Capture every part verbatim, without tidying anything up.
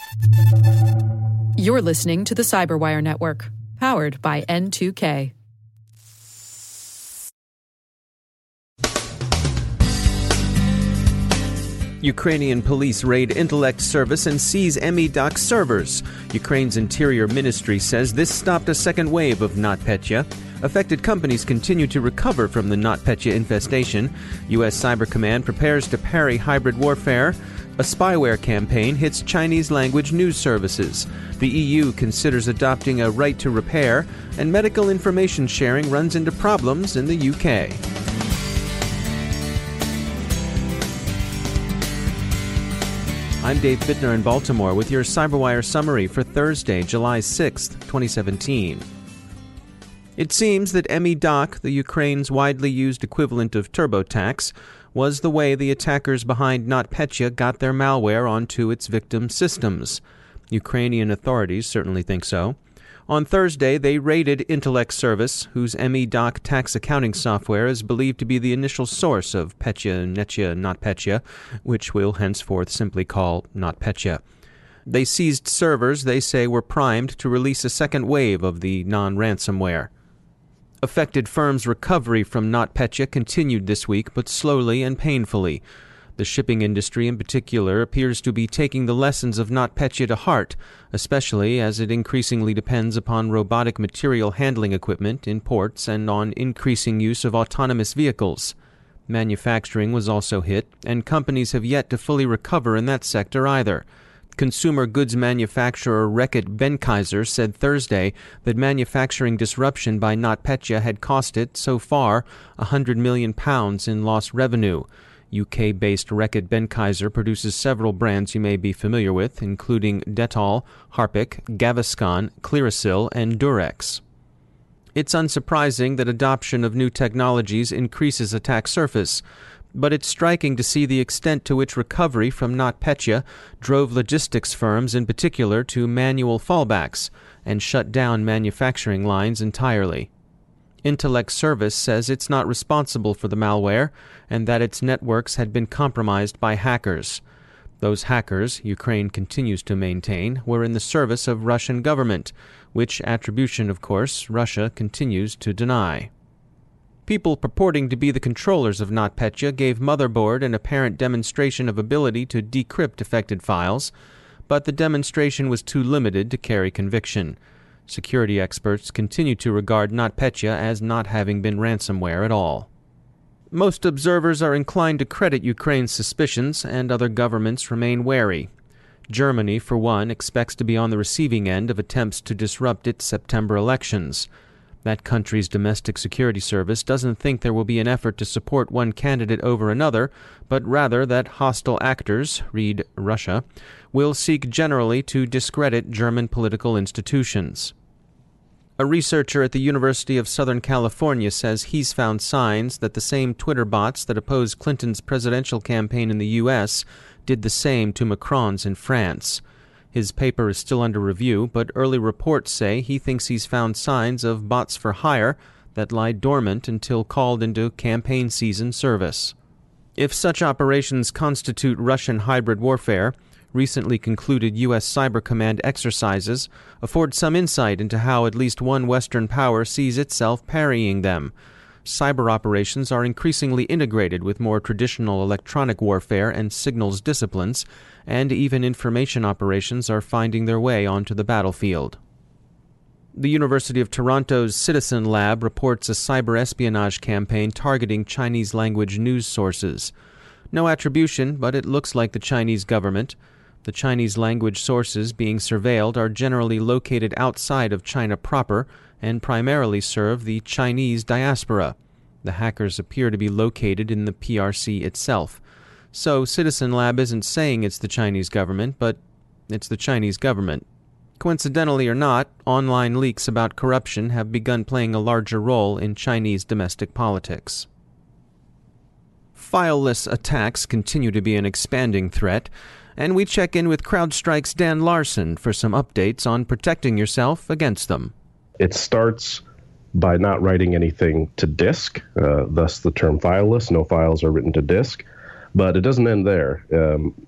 You're listening to the Cyberwire Network, powered by N two K. Ukrainian police raid Intellect Service and seize M E Doc servers. Ukraine's Interior Ministry says this stopped a second wave of NotPetya. Affected companies continue to recover from the NotPetya infestation. U S. Cyber Command prepares to parry hybrid warfare. A spyware campaign hits Chinese-language news services. The E U considers adopting a right to repair. And medical information sharing runs into problems in the U K. I'm Dave Bittner in Baltimore with your CyberWire summary for Thursday, July sixth, twenty seventeen. It seems that M E Doc, the Ukraine's widely used equivalent of TurboTax, was the way the attackers behind NotPetya got their malware onto its victim systems. Ukrainian authorities certainly think so. On Thursday, they raided Intellect Service, whose M E Doc tax accounting software is believed to be the initial source of Petya, Netya, NotPetya, which we'll henceforth simply call NotPetya. They seized servers they say were primed to release a second wave of the non-ransomware. Affected firms' recovery from NotPetya continued this week, but slowly and painfully. The shipping industry in particular appears to be taking the lessons of NotPetya to heart, especially as it increasingly depends upon robotic material handling equipment in ports and on increasing use of autonomous vehicles. Manufacturing was also hit, and companies have yet to fully recover in that sector either. Consumer goods manufacturer Reckitt Benckiser said Thursday that manufacturing disruption by NotPetya had cost it, so far, one hundred million pounds in lost revenue. U K-based Reckitt Benckiser produces several brands you may be familiar with, including Dettol, Harpic, Gaviscon, Clearasil, and Durex. It's unsurprising that adoption of new technologies increases attack surface, but it's striking to see the extent to which recovery from NotPetya drove logistics firms in particular to manual fallbacks and shut down manufacturing lines entirely. Intellect Service says it's not responsible for the malware and that its networks had been compromised by hackers. Those hackers, Ukraine continues to maintain, were in the service of Russian government, which attribution, of course, Russia continues to deny. People purporting to be the controllers of NotPetya gave Motherboard an apparent demonstration of ability to decrypt affected files, but the demonstration was too limited to carry conviction. Security experts continue to regard NotPetya as not having been ransomware at all. Most observers are inclined to credit Ukraine's suspicions, and other governments remain wary. Germany, for one, expects to be on the receiving end of attempts to disrupt its September elections. That country's domestic security service doesn't think there will be an effort to support one candidate over another, but rather that hostile actors, read Russia, will seek generally to discredit German political institutions. A researcher at the University of Southern California says he's found signs that the same Twitter bots that opposed Clinton's presidential campaign in the U S did the same to Macron's in France. His paper is still under review, but early reports say he thinks he's found signs of bots for hire that lie dormant until called into campaign season service. If such operations constitute Russian hybrid warfare, recently concluded U S. Cyber Command exercises afford some insight into how at least one Western power sees itself parrying them. Cyber operations are increasingly integrated with more traditional electronic warfare and signals disciplines, and even information operations are finding their way onto the battlefield. The University of Toronto's Citizen Lab reports a cyber espionage campaign targeting Chinese-language news sources. No attribution, but it looks like the Chinese government. The Chinese-language sources being surveilled are generally located outside of China proper and primarily serve the Chinese diaspora. The hackers appear to be located in the P R C itself. So Citizen Lab isn't saying it's the Chinese government, but it's the Chinese government. Coincidentally or not, online leaks about corruption have begun playing a larger role in Chinese domestic politics. Fileless attacks continue to be an expanding threat, and we check in with CrowdStrike's Dan Larson for some updates on protecting yourself against them. It starts by not writing anything to disk, uh, thus the term fileless. No files are written to disk. But it doesn't end there. Um,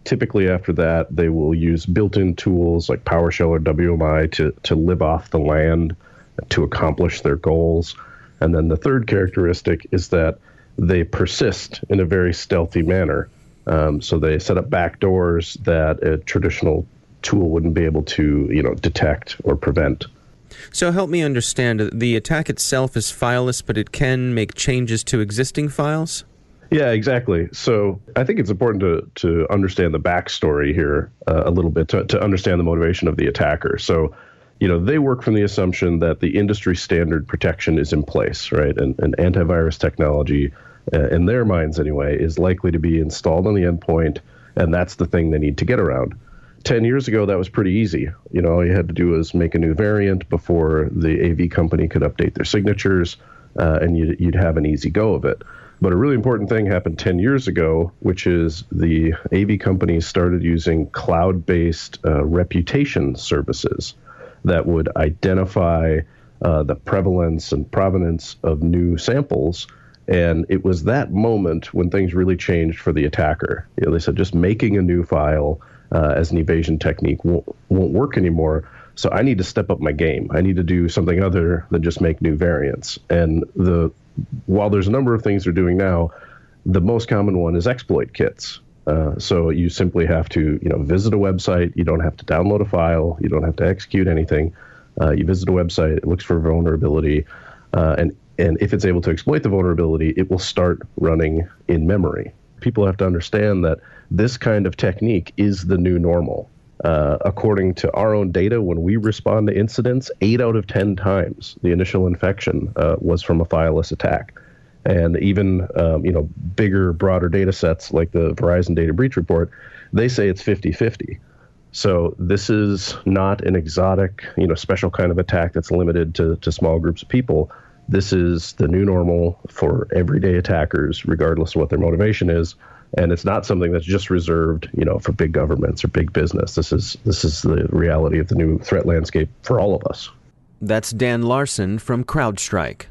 Typically after that, they will use built-in tools like PowerShell or W M I to, to live off the land to accomplish their goals. And then the third characteristic is that they persist in a very stealthy manner. Um, so they set up backdoors that a traditional tool wouldn't be able to, you know, detect or prevent. So help me understand, the attack itself is fileless, but it can make changes to existing files? Yeah, exactly. So I think it's important to to understand the backstory here uh, a little bit to, to understand the motivation of the attacker. So, you know, they work from the assumption that the industry standard protection is in place, right? And, and antivirus technology, uh, in their minds anyway, is likely to be installed on the endpoint, and that's the thing they need to get around. Ten years ago, that was pretty easy. You know, all you had to do was make a new variant before the A V company could update their signatures, uh, and you'd, you'd have an easy go of it. But a really important thing happened ten years ago, which is the A V companies started using cloud-based uh, reputation services that would identify uh, the prevalence and provenance of new samples. And it was that moment when things really changed for the attacker. You know, they said just making a new file uh, as an evasion technique won't, won't work anymore. So I need to step up my game. I need to do something other than just make new variants. And the while there's a number of things they're doing now, the most common one is exploit kits. Uh, so you simply have to, you know, visit a website. You don't have to download a file. You don't have to execute anything. Uh, you visit a website. It looks for vulnerability, uh, and and if it's able to exploit the vulnerability, it will start running in memory. People have to understand that this kind of technique is the new normal. Uh, according to our own data, when we respond to incidents, eight out of ten times the initial infection uh, was from a fileless attack. And even um, you know, bigger, broader data sets like the Verizon Data Breach Report, they say it's fifty-fifty. So this is not an exotic, you know, special kind of attack that's limited to, to small groups of people. This is the new normal for everyday attackers, regardless of what their motivation is. And it's not something that's just reserved, you know, for big governments or big business. This is this is the reality of the new threat landscape for all of us. That's Dan Larson from CrowdStrike.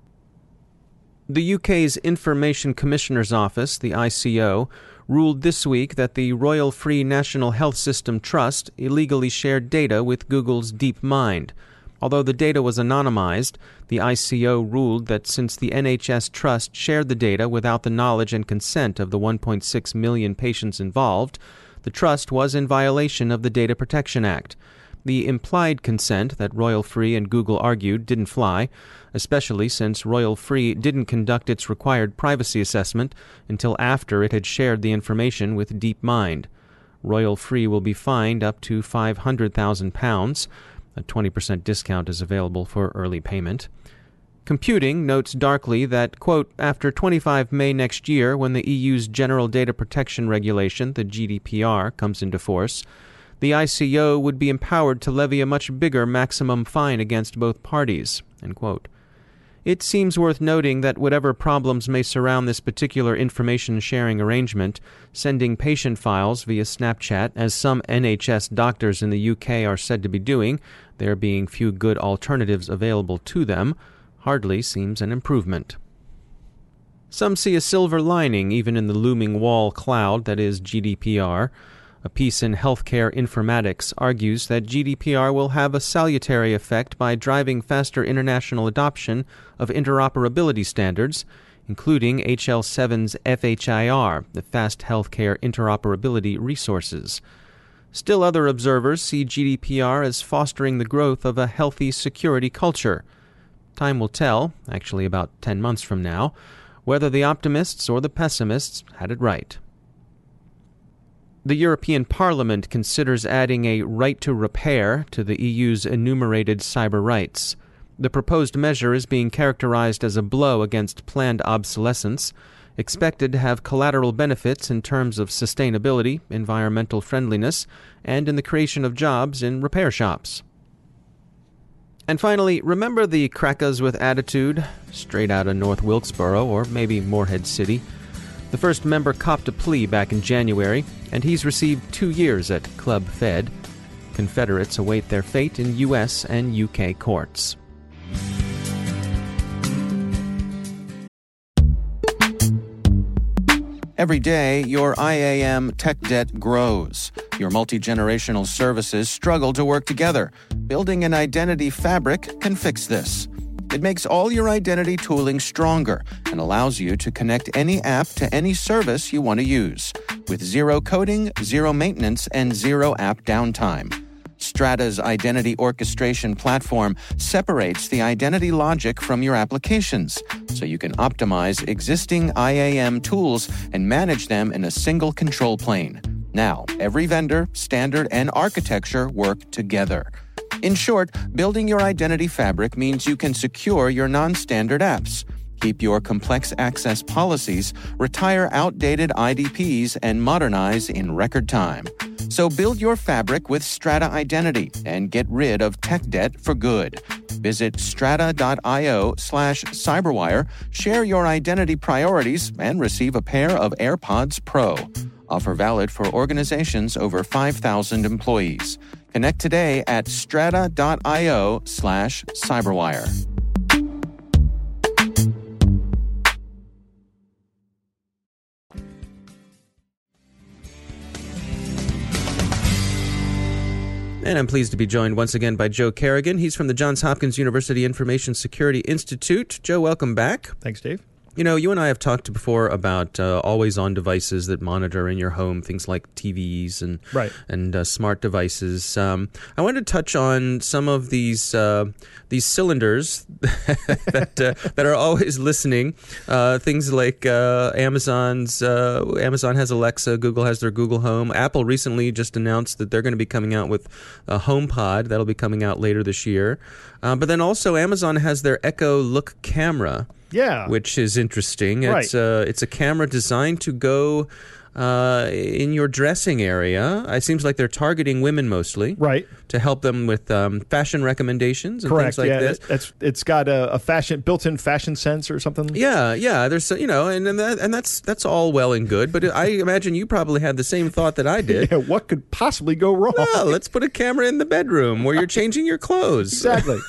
The U K's Information Commissioner's Office, the I C O, ruled this week that the Royal Free National Health System Trust illegally shared data with Google's DeepMind. Although the data was anonymized, the I C O ruled that since the N H S Trust shared the data without the knowledge and consent of the one point six million patients involved, the trust was in violation of the Data Protection Act. The implied consent that Royal Free and Google argued didn't fly, especially since Royal Free didn't conduct its required privacy assessment until after it had shared the information with DeepMind. Royal Free will be fined up to five hundred thousand pounds. A twenty percent discount is available for early payment. Computing notes darkly that, quote, after twenty-fifth of May next year, when the E U's General Data Protection Regulation, the G D P R, comes into force, the I C O would be empowered to levy a much bigger maximum fine against both parties, end quote. It seems worth noting that whatever problems may surround this particular information-sharing arrangement, sending patient files via Snapchat, as some N H S doctors in the U K are said to be doing, there being few good alternatives available to them, hardly seems an improvement. Some see a silver lining even in the looming wall cloud that is G D P R. A piece in Healthcare Informatics argues that G D P R will have a salutary effect by driving faster international adoption of interoperability standards, including H L seven's F H I R, the Fast Healthcare Interoperability Resources. Still other observers see G D P R as fostering the growth of a healthy security culture. Time will tell, actually about ten months from now, whether the optimists or the pessimists had it right. The European Parliament considers adding a right to repair to the E U's enumerated cyber rights. The proposed measure is being characterized as a blow against planned obsolescence, expected to have collateral benefits in terms of sustainability, environmental friendliness, and in the creation of jobs in repair shops. And finally, remember the Crackers with Attitude, straight out of North Wilkesboro or maybe Morehead City? The first member copped a plea back in January, and he's received two years at Club Fed. Confederates await their fate in U S and U K courts. Every day, your I A M tech debt grows. Your multi-generational services struggle to work together. Building an identity fabric can fix this. It makes all your identity tooling stronger and allows you to connect any app to any service you want to use, with zero coding, zero maintenance, and zero app downtime. Strata's identity orchestration platform separates the identity logic from your applications, so you can optimize existing I A M tools and manage them in a single control plane. Now, every vendor, standard, and architecture work together. In short, building your identity fabric means you can secure your non-standard apps, keep your complex access policies, retire outdated I D Ps, and modernize in record time. So build your fabric with Strata Identity and get rid of tech debt for good. Visit strata.io slash cyberwire, share your identity priorities, and receive a pair of AirPods Pro. Offer valid for organizations over five thousand employees. Connect today at strata.io slash cyberwire. And I'm pleased to be joined once again by Joe Carrigan. He's from the Johns Hopkins University Information Security Institute. Joe, welcome back. Thanks, Dave. You know, you and I have talked before about uh, always-on devices that monitor in your home, things like T Vs and right. and uh, smart devices. Um, I wanted to touch on some of these uh, these cylinders that uh, that are always listening. Uh, things like uh, Amazon's uh, Amazon has Alexa, Google has their Google Home. Apple recently just announced that they're going to be coming out with a HomePod that'll be coming out later this year. Uh, but then also Amazon has their Echo Look camera. Yeah, which is interesting. Right. It's a it's a camera designed to go uh, in your dressing area. It seems like they're targeting women mostly, right, to help them with um, fashion recommendations and Correct. things like yeah, this. It's it's got a, a fashion built-in fashion sense or something. Yeah, yeah. There's you know, and and, that, and that's that's all well and good. But I imagine you probably had the same thought that I did. Yeah, what could possibly go wrong? Well, let's put a camera in the bedroom where you're changing your clothes. Exactly.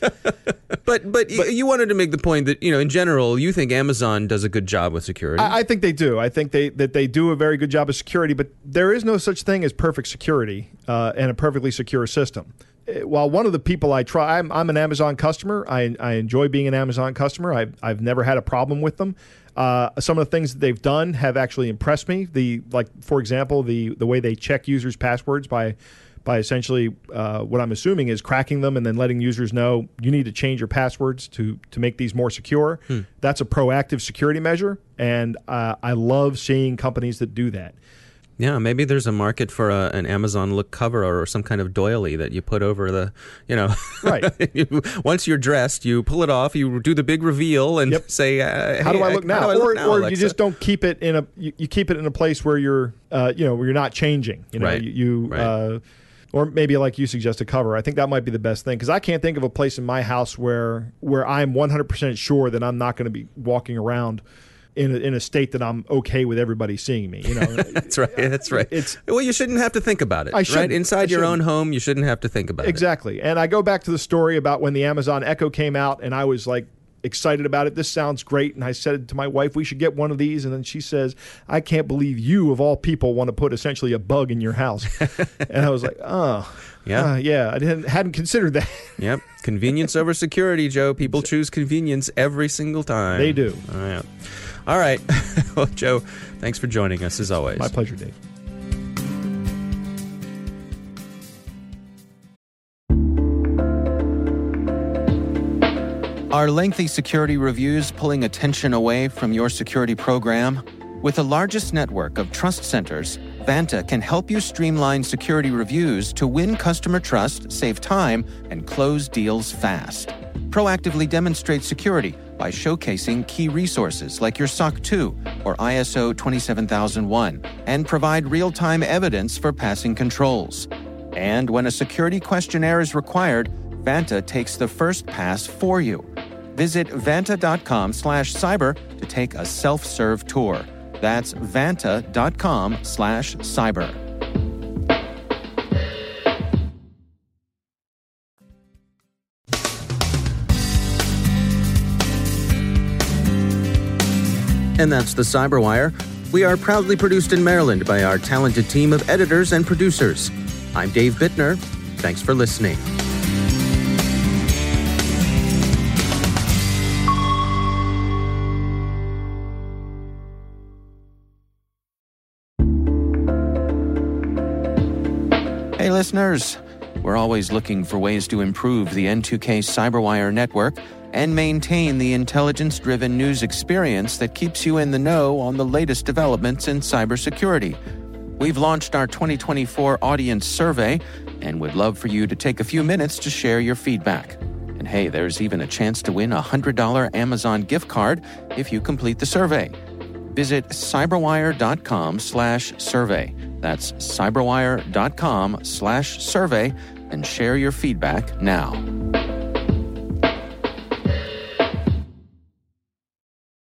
But, but but you wanted to make the point that, you know, in general, you think Amazon does a good job with security. I, I think they do. I think they that they do a very good job of security, but there is no such thing as perfect security uh, and a perfectly secure system. While one of the people I try, I'm, I'm an Amazon customer. I, I enjoy being an Amazon customer. I've, I've never had a problem with them. Uh, some of the things that they've done have actually impressed me. The like, for example, the the way they check users' passwords by by essentially uh, what I'm assuming is cracking them and then letting users know you need to change your passwords to to make these more secure. Hmm. That's a proactive security measure, and uh, I love seeing companies that do that. Yeah, maybe there's a market for a, an Amazon Look cover or some kind of doily that you put over the, you know, right. you, once you're dressed, you pull it off, you do the big reveal, and yep. say, uh, "How hey, do I look now?" I or look now, or Alexa? you just don't keep it in a you, you keep it in a place where you're, uh, you know, where you're not changing. You know, right. you. you right. uh, Or maybe like you suggest a cover. I think that might be the best thing because I can't think of a place in my house where where I'm one hundred percent sure that I'm not going to be walking around in a, in a state that I'm okay with everybody seeing me. You know, that's right. That's right. It's well, you shouldn't have to think about it. I right inside your own home, you shouldn't have to think about exactly. it. Exactly. And I go back to the story about when the Amazon Echo came out, and I was like excited about it. This sounds great. And I said to my wife, we should get one of these. And then she says, I can't believe you, of all people, want to put essentially a bug in your house. And I was like, oh, yeah, uh, yeah. I didn't hadn't considered that. Yep. Convenience over security, Joe. People choose convenience every single time. They do. All right. All right. Well, Joe, thanks for joining us as always. My pleasure, Dave. Are lengthy security reviews pulling attention away from your security program? With the largest network of trust centers, Vanta can help you streamline security reviews to win customer trust, save time, and close deals fast. Proactively demonstrate security by showcasing key resources like your S O C two or I S O twenty-seven thousand one, and provide real-time evidence for passing controls. And when a security questionnaire is required, Vanta takes the first pass for you. Visit vanta.com slash cyber to take a self-serve tour. That's vanta.com slash cyber. And that's the Cyberwire. We are proudly produced in Maryland by our talented team of editors and producers. I'm Dave Bittner. Thanks for listening. Hey, listeners. We're always looking for ways to improve the N two K CyberWire network and maintain the intelligence-driven news experience that keeps you in the know on the latest developments in cybersecurity. We've launched our twenty twenty-four audience survey and would love for you to take a few minutes to share your feedback. And hey, there's even a chance to win a one hundred dollars Amazon gift card if you complete the survey. Visit cyberwire.com slash survey. That's cyberwire.com slash survey and share your feedback now.